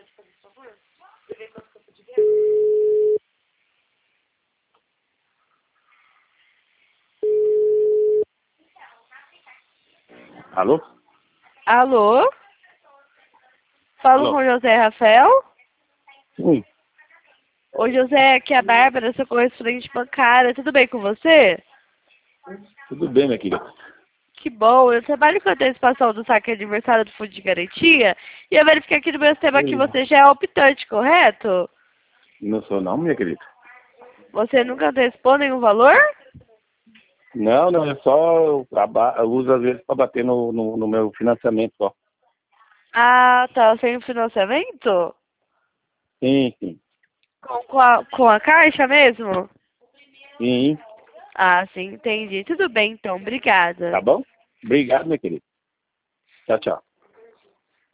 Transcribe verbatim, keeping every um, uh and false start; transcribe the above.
Alô? Alô? Falo Alô? com o José Rafael? Sim, Oi, José, aqui é a Bárbara, sua correspondente bancária. Tudo bem com você? tudo bem, minha querida. Que bom. Eu trabalho com a antecipação do saque aniversário do Fundo de Garantia e eu verifiquei aqui no meu sistema que Oi. você já é optante, correto? Não sou não, minha querida. Você nunca antecipou nenhum valor? Não, não, é só eu, aba- eu uso às vezes para bater no, no, no meu financiamento só. Ah, tá. Sem o financiamento? Sim, sim, Com, com, a, com a caixa mesmo? sim, Ah, sim, entendi. Tudo bem, então. Obrigada. tá bom? Obrigado, minha querida. Tchau, tchau.